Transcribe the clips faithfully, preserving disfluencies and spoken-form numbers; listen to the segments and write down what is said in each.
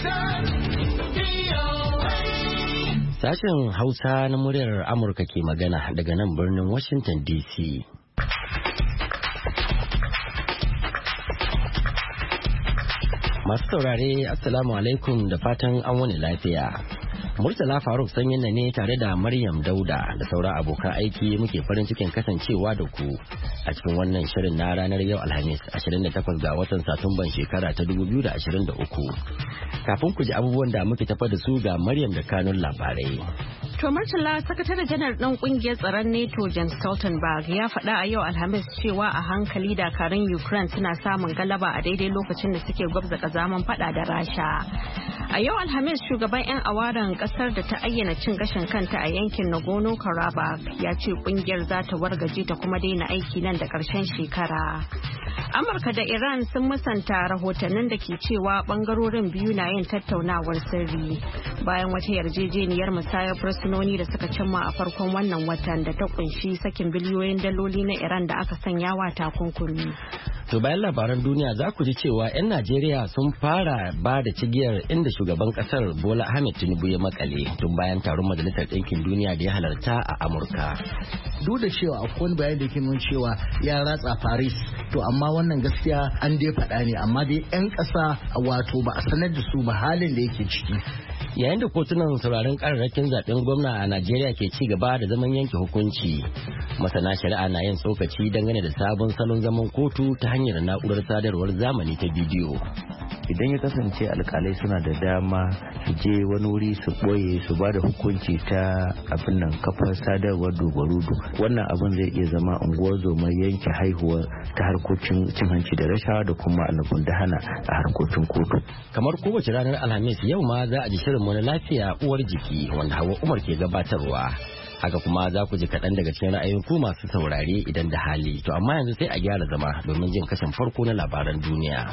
Sashen Hausa na muryar Amurka ke magana daga nan birnin Washington D C. Masu saurare, Assalamu alaikum da fatan an wani lafiya. Murtala Faruk sanyin ne tare da Maryam Dauda da sauran abokan aiki muke farin cikin kasancewa da ku a cikin wannan shirin na ranar yau Alhamis ashirin da takwas ga watan Satumban shekara ta dubu biyu da ashirin da uku. Kafin ku ji abubuwan da muke tafa da su ga Maryam da kanun labarai. To Murtala, sakataren janar ɗan ƙungiyar tsaron NATO Jens Stoltenberg ya faɗa a yau Alhamis cewa a hankali dakarun Ukraine suna samun galaba a daidai lokacin da suke gwabza kazaman faɗa da Rasha. A yau Alhamis shugaban 'yan awaren ƙasar da ta ayyana cin gashin kanta a yankin Nagorno-Karabakh ya ce ƙungiyar za ta wargaje ta kuma daina aiki nan da ƙarshen shekara. Amurka da Iran sun musanta rahotannin da ke cewa bangarorin biyu na yin tattaunawar sirri bayan wata yarjejeniyar musayar fursunoni da suka cimma a farkon wannan watan da ta kunshi sakin biliyoyin daloli na Iran da aka sanya wa takunkumi. To bayan labaran duniya za ku ji cewa 'yan Najeriya sun fara ba da cigiyar inda shugaban kasar Bola Ahmed Tinubu ya makale tun bayan taron Majalisar Ɗinkin Duniya da ya halarta a Amurka. Duk da cewa akwai wani bayani da ke nuna cewa ya ratsa Paris, to amma wannan gaskiya an dai faɗa ne, amma dai 'yan ƙasa wato ba a sanar da su ba halin da yake ciki. Yayin da kotunan sauraron kararrakin zaben gwamna a Najeriya ke ci gaba da zaman yanke hukunci, masana shari'a na yin tsokaci dangane da sabon salon zaman kotu ta hanyar na'urar sadarwar zamani ta bidiyo. Idan ya kasance alkalai suna da dama su je wani wuri su boye su ba da hukunci ta abin nan kafar sadarwar dubarudu, wannan abin zai iya zama unguwar zoma yanke haihuwa ta harkokin cin hanci da rashawa da kuma alabun da hana a harkokin kotu. Kamar kowace ranar Alhamis, yau ma za a ji shirin mu na lafiya uwar jiki wanda Hauwa Umar ke gabatarwa. Haka kuma za ku ji kaɗan daga cikin ra'ayin ku masu saurare idan da hali. To amma yanzu sai a gyara zama domin jin kashin farko na labaran duniya.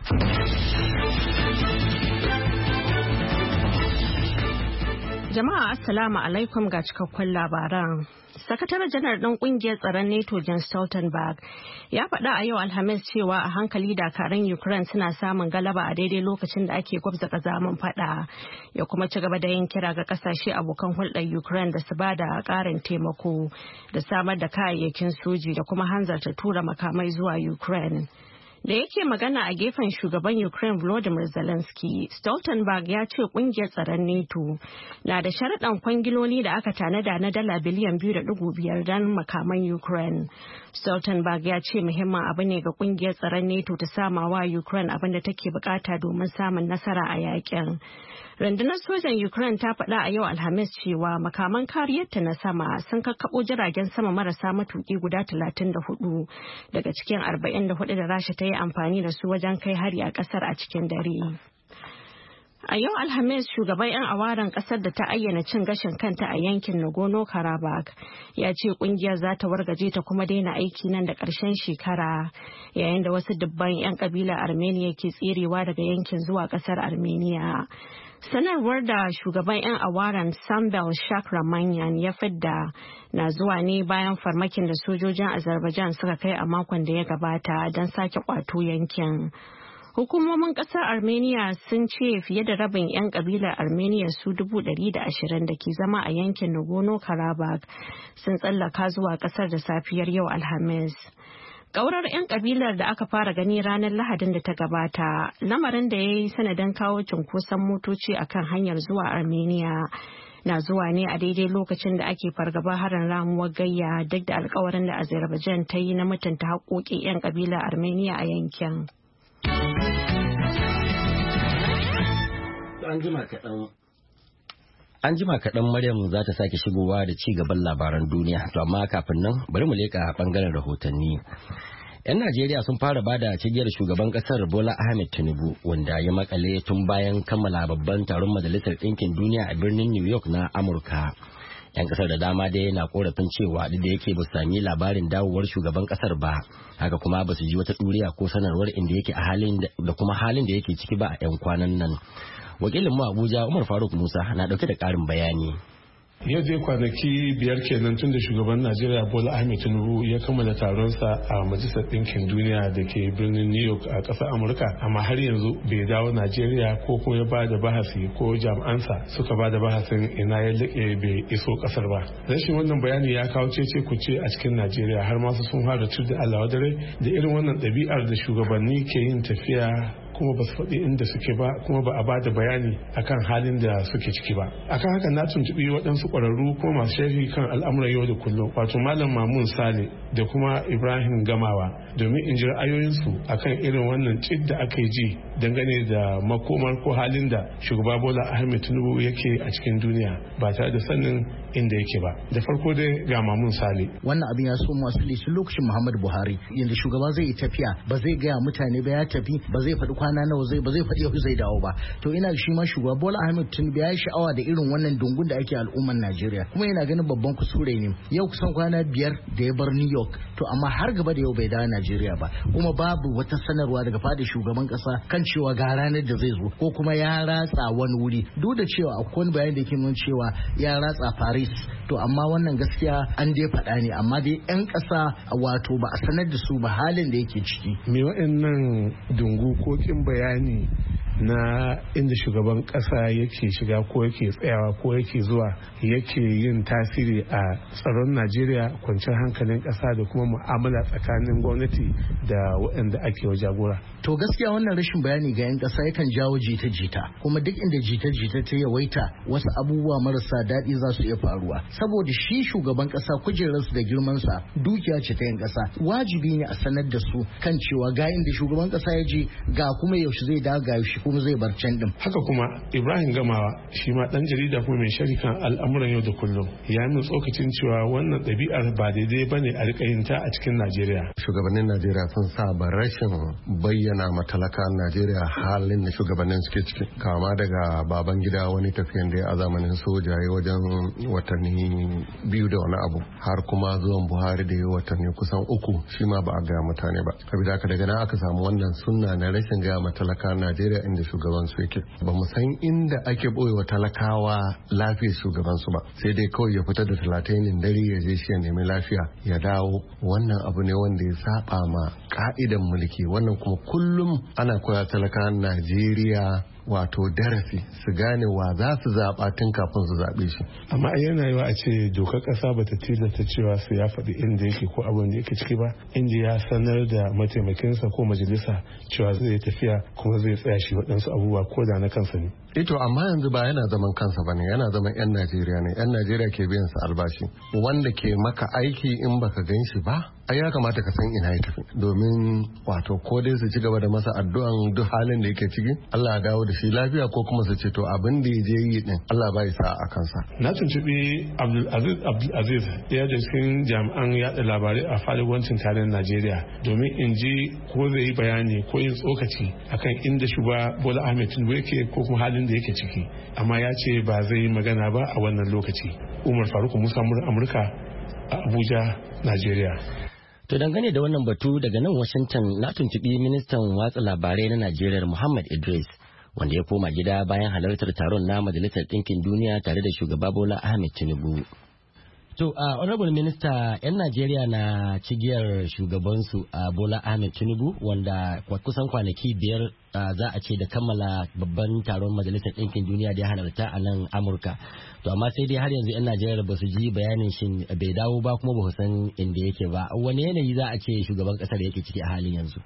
Jama'a Assalamu alaikum ga cikakkun labaran. Sakataren janar ɗan ƙungiyar tsaron NATO Jens Stoltenberg ya faɗa a yau Alhamis cewa a hankali dakarun Ukraine suna samun galaba a daidai lokacin da ake gwabza ƙazamin faɗa. Ya kuma ci gaba da yin kira ga ƙasashe abokan hulɗar Ukraine da su ba da ƙarin taimako da samar da kayayyakin soji da kuma hanzarta tura makamai zuwa Ukraine. Da yake magana a gefen shugaban Ukraine Volodymyr Zelensky, Stoltenberg ya ce kungiyar tsaron NATO na da sharaɗan kwangiloli da aka tanada na dala biliyan biyu da ɗigo biyar don makaman Ukraine. Stoltenberg ya ce muhimmin abu ne ga kungiyar tsaron NATO ta samawa Ukraine abin da take bukata domin samun nasara a yakin. Rundunar sojan Ukraine ta faɗa a yau Alhamis cewa makaman kariyarta na sama sun kakkaɓo jiragen sama marasa matuƙi guda talatin da hudu daga cikin arba'in da hudu da Rasha ta yi amfani da su wajen kai hari a ƙasar a cikin dare. A yau Alhamis shugaban 'yan awaren ƙasar da ta ayyana cin gashin kanta a yankin Nagorno-Karabakh ya ce kungiyar za ta wargaje ta kuma daina aiki nan da ƙarshen shekara, yayin da wasu dubban 'yan ƙabilar Armenia ke tserewa daga yankin zuwa ƙasar Armenia. Sanarwar da shugaban 'yan awaren Sambel Shakramanyan ya fidda na zuwa ne bayan farmakin da sojojin Azerbaijan suka kai a makon da ya gabata don sake kwato yankin. Hukumomin kasar Armenia sun ce fiye da rabin 'yan kabilar Armenia su dubu ɗari da ashirin da ke zama a yankin Nagorno-Karabakh sun tsallaka zuwa kasar da safiyar yau Alhamis. Ƙaurar 'yan kabilar da aka fara gani ranar Lahadin da ta gabata, lamarin da ya yi sanadin kawo cunkoson motoci a kan hanyar zuwa Armenia, na zuwa ne a daidai lokacin da ake fargaba harin ramuwar gayya duk da alkawarin da Azerbaijan ta yi na mutunta haƙoƙin 'yan kabilar Armenia a yankin. An jima kaɗan Maryam za ta sake shigowa da ci gaban labaran duniya, to amma kafin nan bari mu leƙa ɓangaren rahotanni. 'Yan Najeriya sun fara bada cigiyar shugaban ƙasar Bola Ahmed Tinubu wanda ya makale tun bayan kammala babban taron Majalisar Ɗinkin Duniya a birnin New York na Amurka. 'Yan ƙasar da dama dai na korafin cewa duk da yake ba su sami labarin dawowar shugaban ƙasar ba, haka kuma ba su ji wata ɗuriya ko sanarwar inda yake a halin da kuma halin da yake ciki ba a 'yan kwanan nan. Wakilin mu Abuja Umar Faruk Musa na dauke da karin bayani. Yau zai kwanaki biyar kenan tun da shugaban Najeriya Bola Ahmed Tinubu ya kammala taronsa a Majalisar Ɗinkin Duniya da ke birnin New York a ƙasar Amurka, amma har yanzu bai dawo Najeriya ko kuma ya ba da bahasi ko jami'ansa suka ba da bahasin ina ya laƙe bai iso ƙasar ba. Rashin wannan bayani ya kawo cece kuce a cikin Najeriya, har masu sun fara tur da Allah wadare da irin wannan ɗabi'ar da shugabanni ke yin tafiya kuma ba su faɗi inda suke ba, kuma ba a ba da bayani akan halin da suke ciki ba. Akan haka na tuntuɓi waɗansu ƙwararru ko masu sharhi kan al'amuran yau da kullum, wato Malam Mamun Sale da kuma Ibrahim Gamawa, domin in ji ra'ayoyinsu akan irin wannan cid da aka yi ji dangane da makomar ko halin da shugaba Bola Ahmed Tinubu yake a cikin duniya ba tare da sanin inda yake ba. Da farko dai ga Mamun Sale. Wannan abin ya so masu lishi lokacin Muhammadu Buhari, yanda shugaba zai yi tafiya ba zai gaya mutane ba ya tafi, ba zai faɗi kwana nawa zai ba zai faɗi yau zai dawo ba. To ina shi ma shugaba Bola Ahmed Tinubu ya yi sha'awa da irin wannan dungun da ake al'umman Najeriya, kuma yana ganin babban kuskure ne. Yau kusan kwana biyar da ya bar New York, to amma har gaba da yau bai dawo Najeriya ba, kuma babu wata sanarwa daga fadar shugaban kasa kan cewa ga ranar da zai zo ko kuma ya ratsa wani wuri, duk da cewa akwai wani bayani da ke nuna cewa ya ratsa Paris. To amma wannan gaskiya an dai faɗa ne, amma dai 'yan ƙasa wato ba a sanar da su ba halin da yake ciki. Me wa'annan dungu ko kin bayani na inda shugaban kasa yake shiga ko yake tsayawa ko yake zuwa yake yin tasiri a tsaron Najeriya, kwanciyar hankalin kasa da kuma mu'amala tsakanin gwamnati da waɗanda ake wa jagora? To gaskiya wannan rashin bayani ga 'yan kasa yakan jawo jita-jita, kuma duk inda jita-jita ta yawaita wasu abubuwa marasa daɗi za su iya faruwa, saboda shi shugaban kasa kujerarsu da girmansa dukiya ce ta 'yan kasa. Wajibi ne a sanar da su kan cewa ga inda shugaban kasa ya je, ga kuma yaushe zai dawo, ga yaushe kuma zai bar can din. Haka kuma Ibrahim Gamawa shi ma dan jarida kuma mai sharhi kan al'amuran yau da kullum ya nuna tsokacin cewa wannan ɗabi'ar ba daidai bane a rika yin ta a cikin Najeriya. Shugabannin Najeriya sun saba rashin bayyana matalakan Najeriya halin da shugabannin suke ciki, kama daga baban gida wani tafiyan da ya a zamanin soja ya wajen watanni biyu da wani abu, har kuma zuwan Buhari da ya watanni kusan uku, shi ma ba a gaya mutane ba. Saboda haka daga nan aka samu wannan sunna na rashin gaya matalakan Najeriya inda shugaban su yake. Ba mu san inda ake boyewa talakawa lafiyar shugaban su ba, sai dai kawai ya fita da talatainin dare ya je shi ya nemi lafiya ya dawo. Wannan abu ne wanda ya saba ma ka'idan mulki, wannan kuma kullum ana koya talakawan Najeriya wato darasi su gane wa za su zaɓa tun kafin su zaɓe shi. Amma yana yiwa a ce dokar ƙasa ba ta tilasta cewa su ya faɗi inda yake ko abin da yake ciki ba, inda ya sanar da mataimakinsa ko majalisa cewa zai tafiya kuma zai tsaya shi waɗansu abubuwa ko da na kansa ne. Ito amma yanzu ba yana zaman kansa ba ne, yana zaman 'yan Najeriya ne, 'yan Najeriya ke biyan sa albashi. Wanda ke maka aiki in baka gan shi ba, ai ya kamata ka san ina ya tafi, domin wato ko dai su ci gaba da masa addu'an duk halin da yake ciki Allah ya dawo da shi lafiya, ko kuma su ce to abin da ya je yi din Allah ba ya sa a kansa. Na tuntuɓi Abdulaziz Abdulaziz ɗaya da cikin jami'an yaɗa labarai a faliwancin tarayyar Najeriya domin in ji ko zai yi bayani ko yin tsokaci akan inda shugaba Bola Ahmed Tinubu yake ko kuma halin da yake ciki, amma ya ce ba zai yi magana ba a wannan lokaci. Umar Faruk Musa Amurka a Abuja, Najeriya. To dangane da wannan batu daga nan Washington na tuntuɓi ministan watsa labarai na Najeriya Muhammad Idris, wanda ya koma gida bayan halartar taron na Majalisar Ɗinkin Duniya tare da shugaba Bola Ahmed Tinubu. To, uh, Honorable Minister, 'yan Najeriya na cigiyar shugabansu a uh, Bola Ahmed Tinubu, wanda kusan kwanaki biyar uh, za a ce da kammala babban taron Majalisar Ɗinkin Duniya da ya halarta a nan Amurka. To, amma sai dai har yanzu 'yan Najeriya ba su ji bayanin shin bai dawo ba kuma ba su san inda yake ba. Wani yanayi za a ce shugaban ƙasar yake ciki a halin yanzu?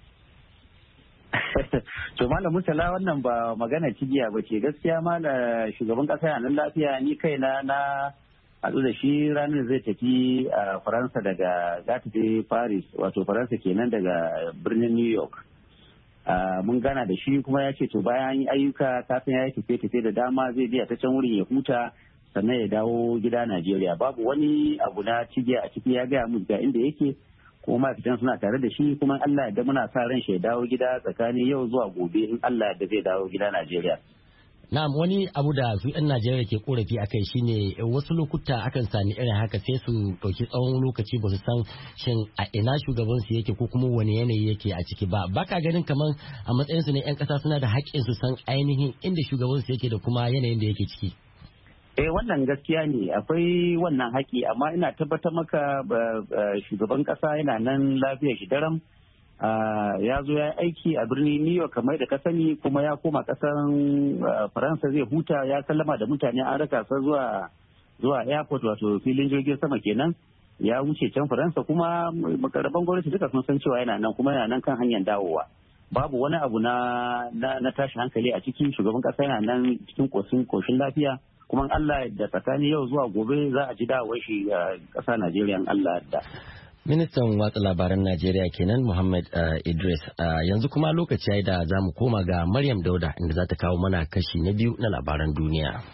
To Malam Murtala, wannan ba magana cigiya ba ce, gaskiya Malam shugaban ƙasa yana nan lafiya. Ni kaina na haɗu da shi ranar zai tafi a Faransa daga za ta je Paris, wato Faransa kenan daga birnin New York. Mun gana da shi kuma ya ce to bayan yi ayyuka kafin ya yi tafiye-tafiye da dama zai biya ta can wurin ya huta sannan ya dawo gida Najeriya. Babu wani abu na cigiya a ciki, ya gaya mu ga inda yake kuma ma'aikatan suna tare da shi, kuma Allah ya muna sa ran shi ya dawo gida tsakanin yau zuwa gobe in Allah ya zai dawo gida Najeriya. Na'am, wani abu da su 'yan Najeriya ke korafi a kai shine wasu lokuta akan sami irin haka sai su ɗauki tsawon lokaci ba su san shin a ina shugaban su yake ko kuma wani yanayi yake a ciki ba. Baka ganin kamar a matsayin su ne 'yan ƙasa suna da haƙƙin su san ainihin inda shugaban su yake da kuma yanayin da yake ciki. Eh wannan gaskiya ne akwai wannan haƙi amma ina tabbatar maka shugaban ƙasa yana nan lafiyar shi daram ya zo ya aiki a birnin New York kamar da ka sani kuma ya koma ƙasar Faransa zai huta ya sallama da mutane an raka sa zuwa zuwa airport wato filin jirgin sama kenan ya wuce can Faransa kuma makarraban gwamnati duka sun san cewa yana nan kuma yana nan kan hanyar dawowa. Babu wani abu na na tashi hankali a cikin shugaban ƙasa yana nan cikin koshin lafiya. Kuma Allah da tsakani yau zuwa gobe za a ji dawowar shi a ƙasa Najeriya Allah da. Ministan watsa labaran Najeriya kenan Muhammad uh, Idris uh, yanzu kuma lokaci yayi da za mu koma ga Maryam Dauda inda za ta kawo mana kashi na biyu na labaran duniya.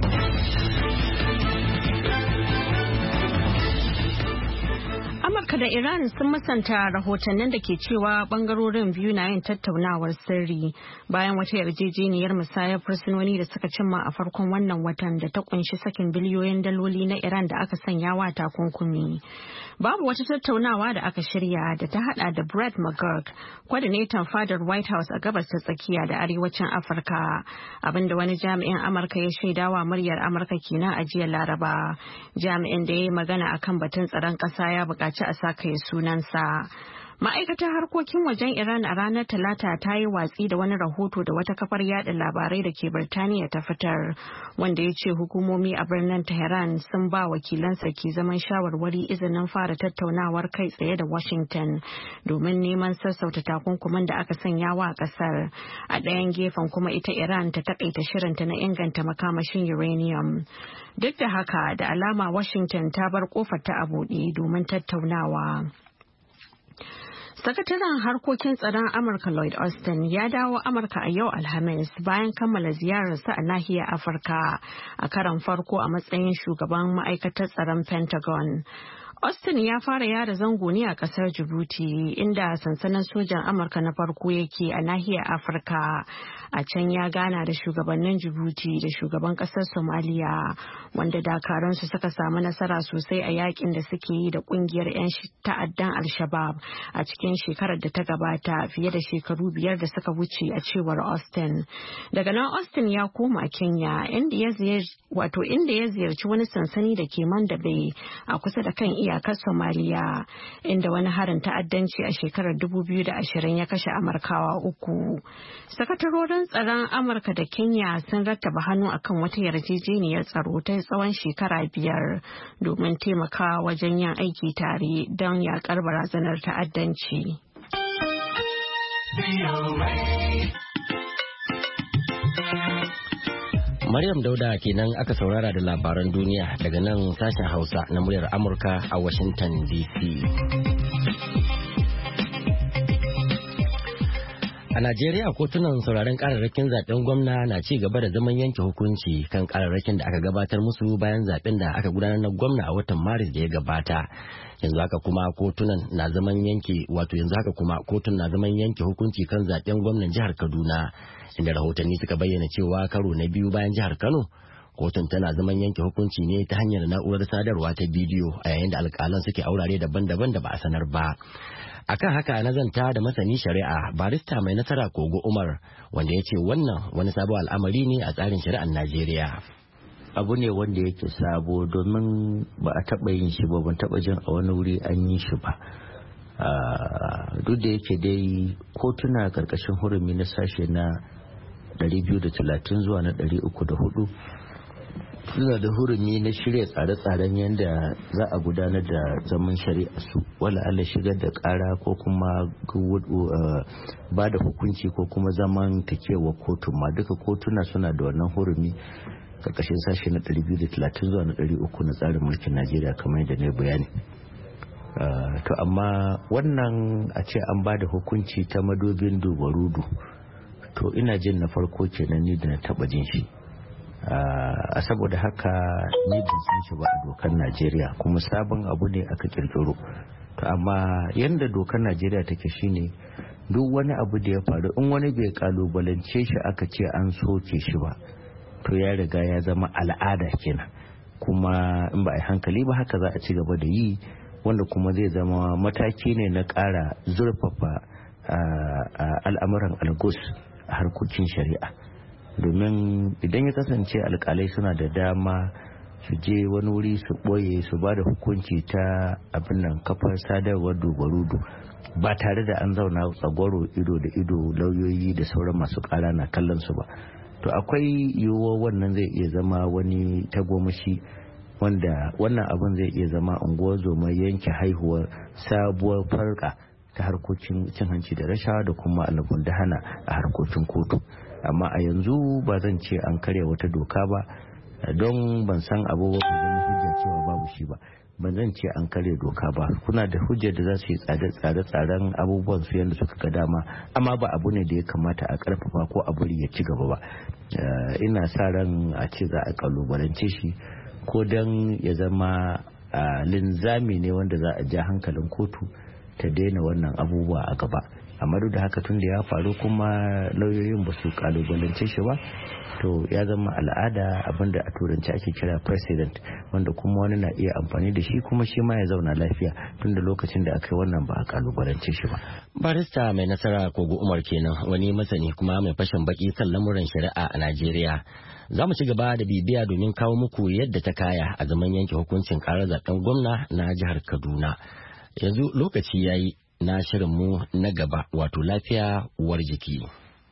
Amurka da Iran sun musanta rahotannin da ke cewa bangarorin biyu na yin tattaunawar sirri bayan wata yarjejeniyar musayar fursunoni da suka cimma a farkon wannan watan da ta kunshi sakin biliyoyin daloli na Iran da aka sanya wa takunkumi. Babu wata tattaunawa da aka shirya da ta hada da Brett McGurk, coordinator fadar White House a gabas ta tsakiya da arewacin Afirka, abinda wani jami'in Amurka ya shaidawa muryar Amurka kenan a jiya Laraba. Jami'in da ya yi magana akan batun tsaron ƙasa ya buƙaci a sa kai sunansa. Ma'aikatar harkokin wajen Iran a ranar Talata ta yi watsi da wani rahoto da wata kafar yada labarai da ke Birtaniya ta fitar, wanda ya ce hukumomi a birnin Tehran sun ba wakilansa ke zaman shawarwari izinin fara tattaunawar kai tsaye da Washington domin neman sassauta takunkuman da aka sanya wa kasar. A ɗayan gefen kuma ita Iran ta takaita shirinta na inganta makamashin uranium. Duk da haka, da alama Washington ta bar kofar ta a buɗe domin tattaunawa. Sakataren harkokin tsaron Amurka Lloyd Austin ya dawo Amurka a yau Alhamis bayan kammala ziyararsa a nahiyar Afirka a karon farko a matsayin shugaban ma'aikatar tsaron Pentagon. Austin ya fara yada zango ne a kasar Djibouti inda sansanin sojan Amurka na farko yake a nahiyar Afirka. A can ya gana da shugabannin Djibouti da shugaban kasar Somalia wanda dakaransu suka samu nasara sosai a yakin da suke yi da kungiyar 'yan ta'addan Al-Shabaab a cikin shekarar da ta gabata fiye da shekaru biyar da suka wuce a cewar Austin. Daga nan Austin ya koma Kenya inda ya ziyarci wato inda ya ziyarci wani sansani da ke Mandabe a kusa da kan iyakar Somalia inda wani harin ta'addanci a shekarar dubu biyu da ashirin ya kashe Amurkawa uku. Sakatarorin tsaron Amurka da Kenya sun rattaba hannu akan wata yarjejeniyar tsaro ta tsawon shekara biyar domin taimakawa wajen yin aiki tare don yakar barazanar ta'addanci. Maryam Dauda kenan aka saurara da labaran duniya daga nan sashen Hausa na muryar Amurka a Washington D C. A Najeriya kotunan sauraron kararrakin zaben gwamna na ci gaba da zaman yanke hukunci kan kararrakin da aka gabatar musu bayan zaben da aka gudanar na gwamna a watan Maris da ya gabata. Yanzu haka kuma kotunan na zaman yanke wato yanzu haka kuma kotun na zaman yanke hukunci kan zaben gwamnan jihar Kaduna, inda rahotanni suka bayyana cewa karo na biyu bayan jihar Kano kotun tana zaman yanke hukunci ne ta hanyar na'urar sadarwa ta bidiyo a yayin da alƙalan suke aurare daban-daban da ba a sanar ba. Akan haka na zanta da masani shari'a barista mai nasara Kogo Umar wanda ya ce wannan wani sabon al'amari ne a tsarin shari'ar Najeriya. Abu ne wanda yake sabo domin ba a taɓa yin shi ba, ban taɓa jin a wani wuri an yi shi ba. Duk da yake dai kotuna karkashin hurumi na sashe na ɗari biyu da talatin zuwa na ɗari uku da hudu suna da hurumi na shirya tsare-tsaren yadda za a gudanar da zaman shari'a su, wala Allah shigar da kara ko kuma ba da hukunci ko kuma zaman takewa kotu ma duka kotuna suna da wannan hurumi karkashin sashe na ɗari biyu da talatin zuwa na ɗari uku na tsarin mulkin Najeriya kamar yadda ne bayani. To amma wannan a ce an ba da hukunci ta madobin dubarudu, to ina jin na farko kenan ni da na taba jin shi. a saboda haka ni ban san shi ba a dokar Najeriya, kuma sabon abu ne aka kirkiro. To amma yanda dokar Najeriya take shine duk wani abu da ya faru in wani bai kalubalance shi aka ce an soke shi ba, to ya riga ya zama al'ada kenan, kuma in ba a hankali ba haka za a ci gaba da yi, wanda kuma zai zama mataki ne na ƙara zurfafa al'amuran algus a harkokin shari'a. domin idan ya kasance alkalai suna da dama su je wani wuri su ɓoye su ba da hukunci ta abin nan kafar sadarwar dubarudu ba tare da an zauna tsagwaro ido da ido lauyoyi da sauran masu ƙara na kallon su ba, to akwai yiwuwar wannan zai iya zama wani tagomashi wanda wannan abin zai iya zama unguwar zoma yanke haihuwar sabuwar farka ta harkokin cin hanci da rashawa da kuma almundahana a harkokin kotu. Amma a yanzu ba zan ce an karya wata doka ba don ban san abubuwan da zama hujja cewa babu shi ba, ban zan ce an karya doka ba. Kuna da hujjar da za su yi tsare-tsaren abubuwan su yadda suka ga dama, amma ba abu ne da ya kamata a karfafa ko a bari ya ci gaba ba. Ina sa ran a ce za a kalubalance shi ko don ya zama linzami ne wanda za a ja hankalin kotu ta daina wannan abubuwa a gaba. Amma duk da haka tun da ya faru kuma lauyoyin ba su kalubalance shi ba, to ya zama al'ada abinda a turanci ake kira precedent, wanda kuma wani na iya amfani da shi kuma shi ma ya zauna lafiya tun da lokacin da aka yi wannan ba a kalubalance shi ba. Barista mai nasara Kogo Umar kenan, wani masani kuma mai fashin baki kan lamuran shari'a a Najeriya. Za mu ci gaba da bibiya domin kawo muku yadda ta kaya a zaman yanke hukuncin karar zaben gwamna na jihar Kaduna. Yanzu lokaci yayi na shirinmu na gaba, wato lafiya uwar jiki.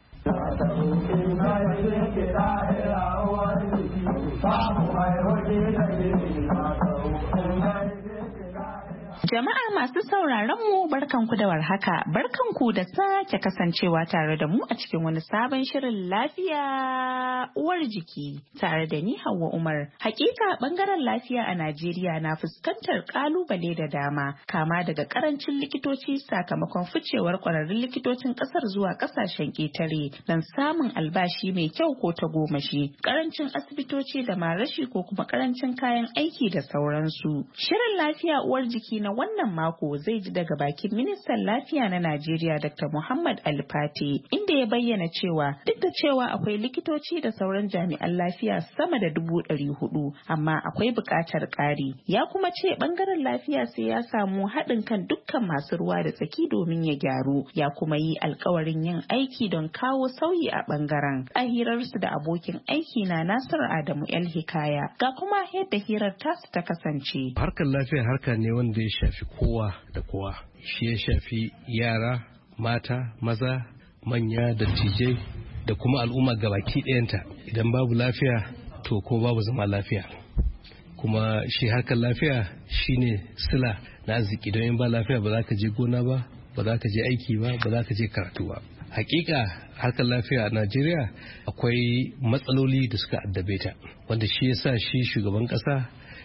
Jama'a masu sauraron mu barkanku da warhaka, barkanku da sake kasancewa tare da mu a cikin wani sabon shirin lafiya uwar jiki tare da ni Hauwa Umar. Hakika bangaren lafiya a Najeriya na fuskantar kalubale da dama, kama daga karancin likitoci sakamakon ficewar kwararrun likitocin kasar zuwa kasashen ƙetare don samun albashi mai kyau ko ta gomashi, karancin asibitoci da ma rashi ko kuma karancin kayan aiki da sauransu. Shirin lafiya uwar jiki na wannan mako zai ji daga bakin ministan lafiya na Najeriya Doctor Muhammad Ali Fate, inda ya bayyana cewa duk da cewa akwai likitoci da sauran jami'an lafiya sama da dubu ɗari hudu, amma akwai buƙatar ƙari. Ya kuma ce bangaren lafiya sai ya samu haɗin kan dukkan masu ruwa da tsaki domin ya gyaru. Ya kuma yi alkawarin yin aiki don kawo sauyi a bangaren. A hirarsu da abokin aiki na Nasiru Adamu El Hikaya, ga kuma yadda hirar tasu ta kasance. Harkar lafiya harka ne wanda ya shafi kowa da kowa, shi ya shafi yara, mata, maza, manya, dattijai da kuma al'umma gabaki ɗayanta. Idan babu lafiya to ko babu zama lafiya, kuma shi harkar lafiya shine sila na arziki. Don in ba lafiya ba za ka je gona ba, ba za ka je aiki ba, ba za ka je karatu ba. Hakika harkar lafiya a Najeriya akwai matsaloli da suka addabe ta, wanda shi yasa shi shugaban kasa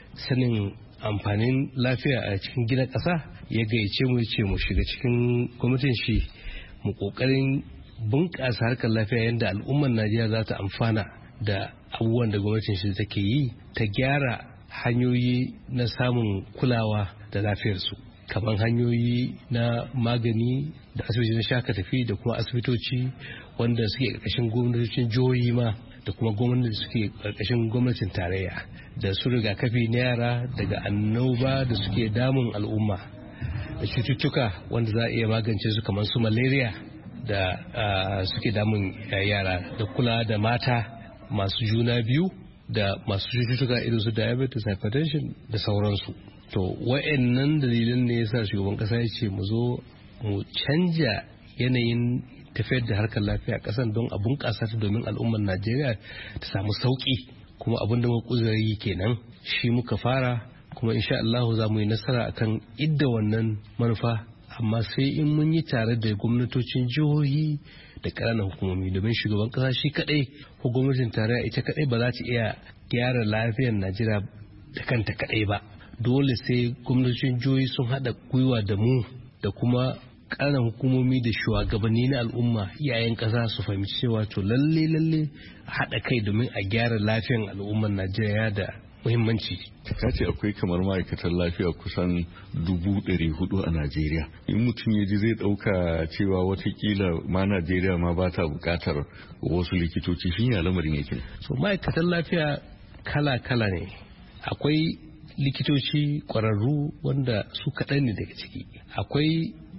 sanin amfanin lafiya a cikin gina ƙasa ya gayyace mu ce mu shiga cikin gwamnatin shi mu ƙoƙarin bunƙasa harkar lafiya yadda al'ummar Najeriya za ta amfana da abubuwan da gwamnatin shi take yi, ta gyara hanyoyi na samun kulawa da lafiyarsu, kamar hanyoyi na magani da asibiti na shaka tafi da kuma asibitoci wanda suke ƙarƙashin gwamnatocin jihohi ma da kuma gwamnati suke ƙarƙashin gwamnatin tarayya, da su rigakafi na yara daga annoba da suke damun al'umma, da cututtuka wanda za a iya magance su kamar su malaria da uh, suke damun yara, da kula da mata masu juna biyu da masu cututtuka irin su diabetes, hypertension da sauransu. To wa'annan dalilan ne yasa shugaban kasa ya ce mu zo mu canja yanayin tafiyar da harkar lafiya a kasan don a bunƙasa ta domin al'ummar Najeriya ta samu sauƙi. Kuma abin da muka kuzari kenan shi muka fara, kuma insha Allah za mu yi nasara akan idda wannan manufa, amma sai in mun yi tare da gwamnatocin jihohi da ƙananan hukumomi, domin shugaban ƙasa shi kaɗai ko gwamnatin tarayya ita kaɗai ba za ta iya gyara lafiyar Najeriya da kanta kaɗai ba. Dole sai gwamnatocin jihohi sun haɗa gwiwa da mu da kuma ƙananan hukumomi da shugabanni na al'umma, iyayen ƙasa su fahimci cewa to lalle lalle haɗa kai domin a gyara lafiyar al'ummar Najeriya da muhimmanci. Ka ce akwai kamar ma'aikatan lafiya kusan dubu ɗari hudu a Najeriya. In mutum ya ji zai ɗauka cewa watakila ma Najeriya ma ba ta buƙatar wasu likitoci, shi ya lamarin yake. So ma'aikatan lafiya kala-kala ne. Akwai likitoci ƙwararru wanda su kaɗan ne daga ciki. Akwai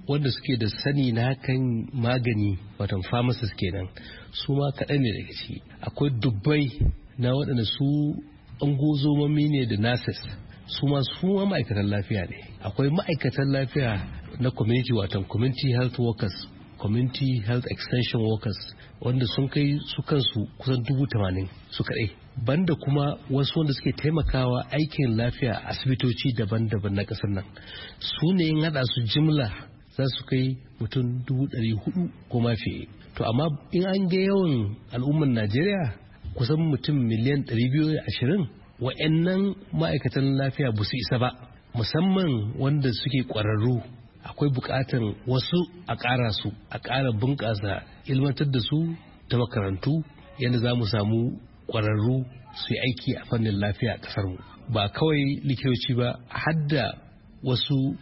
wanda suke da sani na kan magani watan pharmacist kenan su ma kaɗan ne daga ciki. Akwai dubbai na waɗanda su ungozomami ne da nurses su ma su ma ma'aikatan lafiya ne. Akwai ma'aikatan lafiya na community watan community health workers, community health extension workers wanda sun kai su kansu kusan dubu tamanin su kaɗai. Banda kuma wasu wanda suke taimakawa aikin lafiya a asibitoci daban-daban na ƙasar nan su ne in haɗa su jimla za su kai mutum dubu ɗari hudu ko ma fiye. To amma in an ga yawan al'ummar Najeriya kusan mutum miliyan ɗari biyu da ashirin wa'annan ma'aikatan lafiya ba su isa ba, musamman wanda suke ƙwararru. Akwai buƙatar wasu a ƙara su a ƙara bunƙasa ilmantar da su ta makarantu yadda za mu samu ƙwararru su yi aiki a fannin lafiya a ƙasar mu. Ba kawai likitoci ba, hadda wasu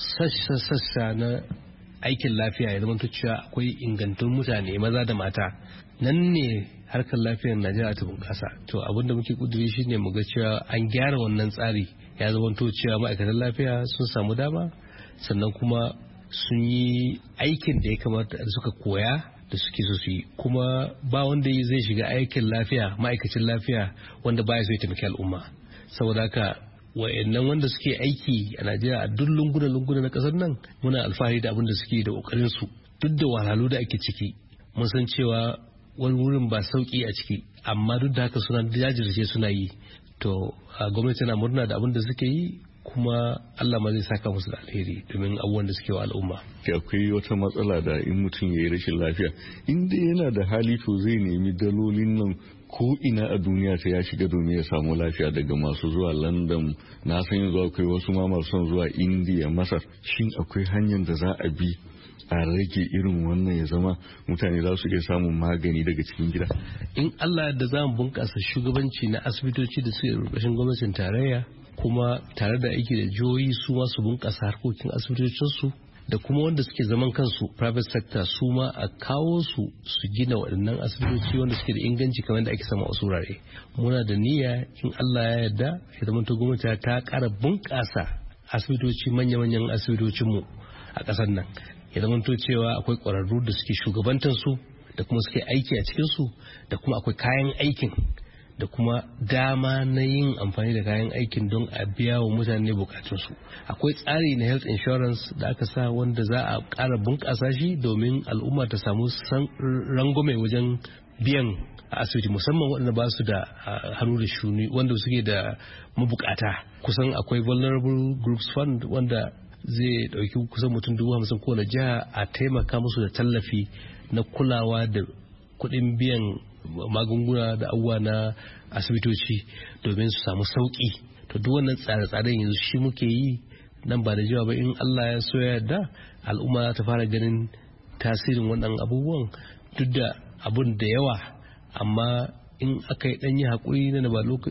sassa na aikin lafiya ya zama cewa akwai ingantun mutane maza da mata. Nan ne harkar lafiyar Najeriya ta bunƙasa. To abin da muke kuduri shine mu ga cewa an gyara wannan tsari ya zama cewa ma'aikatan lafiya sun samu dama sannan kuma sun yi aikin da ya kamata da suka koya da suke so su yi, kuma ba wanda zai shiga aikin lafiya ma'aikacin lafiya wanda baya so ya taimaki al'umma. Saboda haka wa'annan wanda suke aiki a Najeriya a duk lunguna-lunguna na kasar nan muna alfahari da abin da suke da kokarin su duk da wahalhalu da ake ciki. Mun san cewa wani wurin ba sauki a ciki amma duk da haka suna jajirce suna yi. To gwamnati na murna da abin da suke yi kuma Allah ma zai saka musu da alheri domin abubuwan da suke wa al'umma. Akwai wata matsala da in mutum ya yi rashin lafiya inda yana da hali to zai nemi dalolin nan ko ina a duniya ta ya shiga domin ya samu lafiya, daga masu zuwa London na san yanzu akwai wasu ma masu son zuwa India, Masar. Shin akwai hanyar da za a bi a rage irin wannan ya zama mutane za su iya samun magani daga cikin gida? In Allah da za mu bunƙasa shugabanci na asibitoci da suke rubashin gwamnatin tarayya kuma tare da aiki da jihohi su ma su bunƙasa harkokin asibitocinsu da kuma wanda suke zaman kansu private sector su ma a kawo su su gina waɗannan asibitoci wanda suke da inganci kamar da ake sama wasu wurare. Muna da niyya in Allah ya yarda ya zama to gwamnati ta ƙara bunƙasa asibitoci manya-manyan asibitocinmu a ƙasar nan. Ya zama to cewa akwai ƙwararru da suke shugabantar su da kuma suke aiki a cikin su da kuma akwai kayan aikin da kuma dama na yin amfani da kayan aikin don a biya wa mutane bukatunsu. Akwai tsari na health insurance da aka sa wanda za a ƙara bunƙasa shi domin al'umma ta samu rangwame wajen biyan a asibiti, musamman waɗanda ba su da hannu da shuni wanda suke da mabukata. Kusan akwai vulnerable groups fund wanda zai ɗauki kusan mutum dubu hamsin kowane jiha a taimaka musu da tallafi na kulawa da kuɗin biyan magunguna da abubuwa na asibitoci domin su samu sauki. To duk wannan tsare-tsaren yanzu shi muke yi, nan ba da jiwa ba in Allah ya so ya yarda al'umma ta fara ganin tasirin wannan abubuwan duk da abun da yawa, amma in aka yi ɗanyi haƙuri na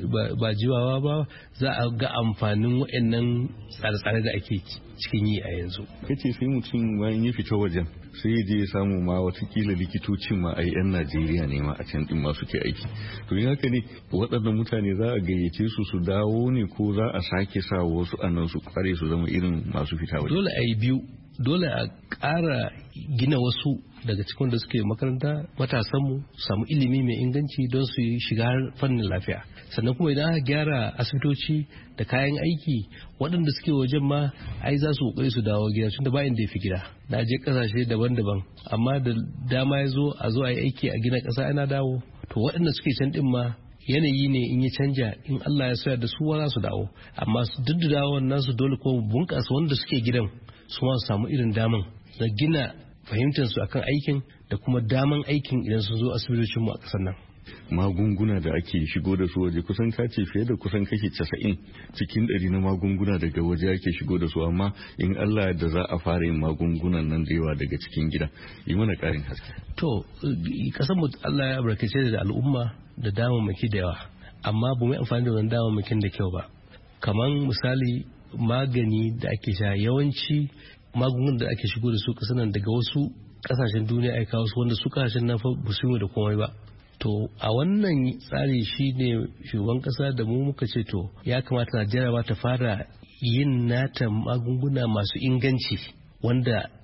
ba jiwawa ba za a ga amfanin waɗannan tsare-tsare da ake cikin yi a yanzu. Kace sai mutum bayan ya fita wajen sai ya je ya samu ma watakila likitocin ma a yan Najeriya ne ma a can din ma suke aiki. To in haka ne waɗannan mutane za a gayyace su su dawo ne ko za a sake sa wasu annan su kware su zama irin masu fita waje? Dole a yi biyu, dole a ƙara gina wasu daga cikin da suke makaranta matasanmu samu ilimi mai inganci don su yi shiga fannin lafiya. Sannan kuma idan aka gyara asibitoci da kayan aiki waɗanda suke wajen ma ai za su kokari su dawo gida tunda ba inda ya fi gida. Na je ƙasashe daban-daban amma da dama ya zo a zo a yi aiki a gina ƙasa ana dawo. To waɗanda suke can ɗin ma yanayi ne in ya canja in Allah ya soya da su za su dawo, amma duk da dawon nasu dole kuma bunƙasa wanda suke gidan su ma su samu irin daman na gina fahimtar su akan aikin da kuma daman aikin idan sun zo asibitocin mu a ƙasar nan. Magunguna da ake shigo da su waje kusan kace fiye da kusan kashi casa'in cikin ɗari na magunguna daga waje ake shigo da su, amma in Allah da za a fara yin magungunan nan da yawa daga cikin gida. Yi mana ƙarin haske. To ƙasar mu Allah ya albarkace da al'umma da damammaki da yawa, amma ba mu yi amfani da wannan damammakin da kyau ba. Kamar misali magani da ake sha, yawanci magungunan da ake shigo da su ƙasar nan daga wasu ƙasashen duniya ai kawo su wanda su ƙasashen nan fa ba su yi da komai ba. To a wannan tsari shi ne shugaban kasa da mu muka ce to ya kamata Najeriya ba ta fara yin nata magunguna masu inganci wanda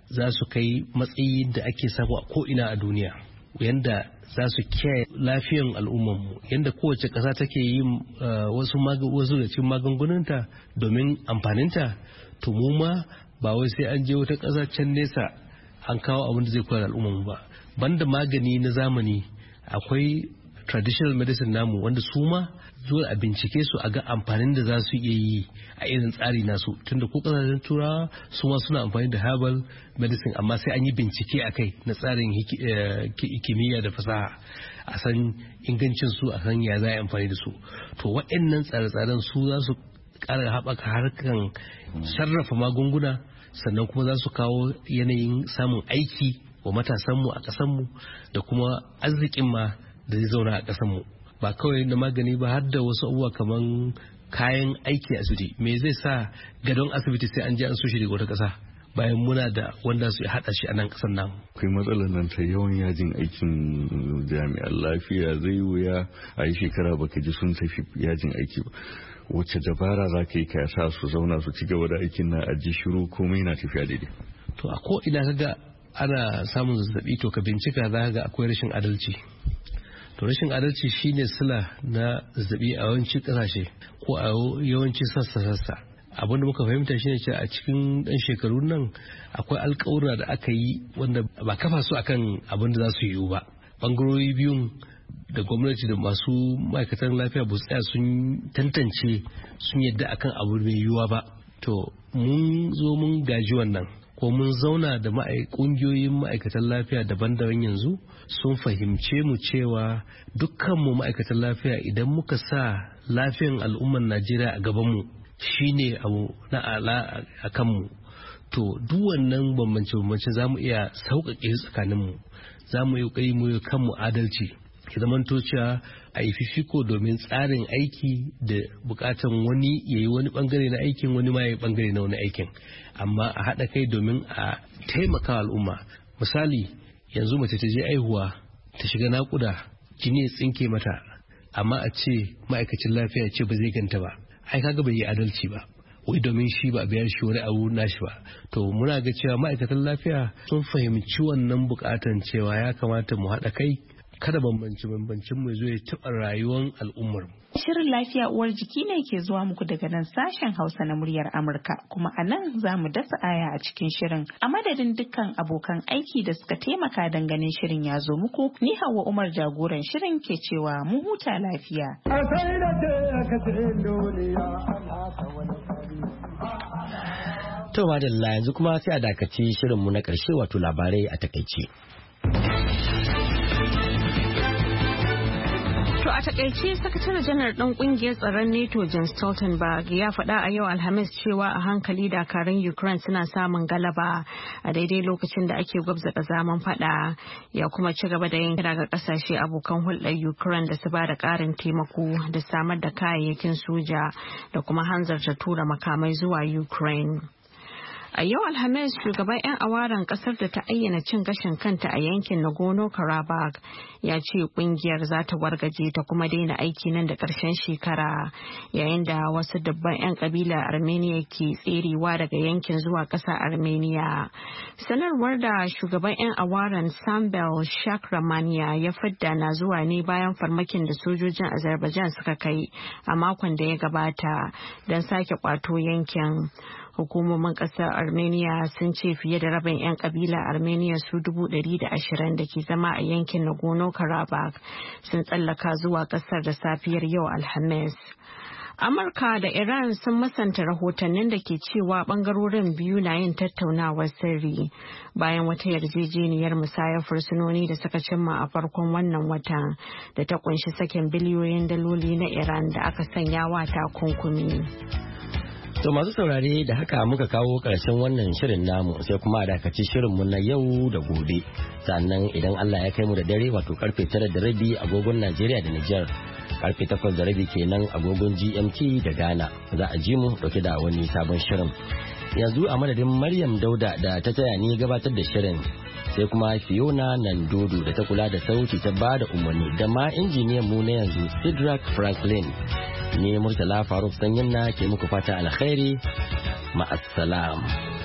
za su kai matsayi da ake samu a ko'ina a duniya, yanda za su kiyaye lafiyan al'ummarmu, yanda kowace ƙasa take yin wasu wasu da cikin magungunanta domin amfaninta, to mu ma ba wai sai an je wata ƙasa can nesa an kawo abin da zai kula da al'ummarmu ba. Banda magani na zamani akwai traditional medicine namu wanda su ma zuwa a bincike su a ga amfanin da za su iya yi a irin tsari nasu, tunda ko kasashen turawa su ma suna amfani da herbal medicine, amma sai an yi bincike a kai na tsarin kimiyya da fasaha a san ingancin su, a san ya za a yi amfani da su. To waɗannan tsare-tsaren su za su ƙara haɓaka harkan sarrafa magunguna, sannan kuma za su kawo yanayin samun aiki wa matasanmu a ƙasanmu da kuma arzikin ma da zai zauna a ƙasanmu, ba kawai na magani ba har da wasu abubuwa kamar kayan aiki a asibiti. Me zai sa gadon asibiti sai an je an so shi daga wata ƙasa bayan muna da wanda su haɗa shi a nan ƙasar namu? Akwai matsalar nan ta yawan yajin aikin jami'an lafiya, zai wuya a yi shekara baka ji sun tafi yajin aiki ba. Wacce dabara za ka yi ka sa su zauna su ci gaba da aikin na aji shiru komai na tafiya daidai? To a ko ina kaga ana samun zazzabi to ka bincika za ka ga akwai rashin adalci. To rashin adalci shine sila na zazzabi a yawancin kasashe ko a yawancin sassa-sassa. Abin da muka fahimta shine cewa a cikin ɗan shekarun nan akwai alƙawura da aka yi wanda ba kafa su akan abin da za su yiwu ba. Bangarori biyun da gwamnati da masu ma'aikatan lafiya ba su tsaya sun tantance sun yadda akan abu mai yiwuwa ba. To mun zo mun gaji wannan, ko mun zauna da kungiyoyin ma'aikatan lafiya daban-daban yanzu sun fahimce mu cewa dukkanmu ma'aikatan lafiya idan muka sa lafiyan al'ummar Najeriya a gabanmu shine abu na ala a kanmu, to duk wannan bambance-bambance za mu iya sauƙaƙe tsakaninmu, za mu yi ƙari mu yi kanmu adalci, ya zamanto cewa a yi fifiko domin tsarin aiki da bukatan wani ya yi wani bangare na aikin, wani ma ya yi bangare na wani aikin, amma a haɗa kai domin a taimaka al'umma. Misali yanzu mace ta je aihuwa ta shiga naƙuda jini ya tsinke mata, amma a ce ma'aikacin lafiya ce ba zai ganta ba, ai kaga bai yi adalci ba, wai domin shi ba a biya shi wani abu nashi ba. To muna ga cewa ma'aikatan lafiya sun fahimci wannan bukatan cewa ya kamata mu haɗa kai, kada bambance-bambancin mu zo ya taɓa rayuwar al'ummar. Shirin lafiya uwar jiki ne ke zuwa muku daga nan sashen Hausa na muryar Amurka, kuma a nan za mu dasa aya a cikin shirin. A madadin dukkan abokan aiki da suka taimaka don ganin shirin ya zo muku, ni Hauwa Umar jagoran shirin ke cewa mu huta lafiya. To madalla, yanzu kuma sai a dakaci shirinmu na ƙarshe, wato labarai a takaice. To a takaice sakataren janar ɗan ƙungiyar tsaron NATO Jens Stoltenberg ya faɗa a yau Alhamis cewa a hankali dakarun Ukraine suna samun galaba a daidai lokacin da ake gwabza ƙazaman faɗa, ya kuma ci gaba da yin kira ga ƙasashe abokan hulɗar Ukraine da su ba da ƙarin taimako da samar da kayayyakin soja da kuma hanzarta tura makamai zuwa Ukraine. A yau Alhamis, shugaban 'yan awaren kasar da ta ayyana cin gashin kanta a yankin Nagorno-Karabakh ya ce kungiyar za ta wargaje ta kuma daina aiki nan da ƙarshen shekara, yayin da wasu dabban 'yan kabilar Armenia ke tserewa daga yankin zuwa ƙasar Armenia. Sanarwar da shugaban 'yan awaren Sambel Shakramania ya fidda na zuwa ne bayan farmakin da sojojin Azerbaijan suka kai a makon da ya gabata don sake kwato yankin. Hukumomin ƙasar Armenia sun ce fiye da rabin 'yan ƙabila Armenia su dubu ɗari da ashirin da ke zama a yankin Nagorno-Karabakh sun tsallaka zuwa ƙasar da safiyar yau Alhamis. Amurka da Iran sun masanta rahotannin da ke cewa bangarorin biyu na yin tattaunawar sirri bayan wata yarjejeniyar musayar fursunoni da suka cimma a farkon wannan watan da ta kunshi sakin biliyoyin daloli na Iran da aka sanya wa takunkumi. To masu saurare, da haka muka kawo ƙarshen wannan shirin namu, sai kuma a dakaci shirinmu na yau da gobe. Sannan idan Allah ya kai mu da dare, wato karfe tara da rabi agogon Najeriya da Nijar, karfe takwas da rabi kenan agogon G M T da Ghana, za a ji mu dauke da wani sabon shirin. Yanzu a madadin Maryam Dauda da ta taya ni gabatar da shirin, sai kuma Fiona Nandodo da ta kula da sauti ta bada umarni, da ma injiniyan mu na yanzu Sidrak Franklin. Ni Murtala Faruk Sanyin na ke muku fata alkhairi, ma'assalam.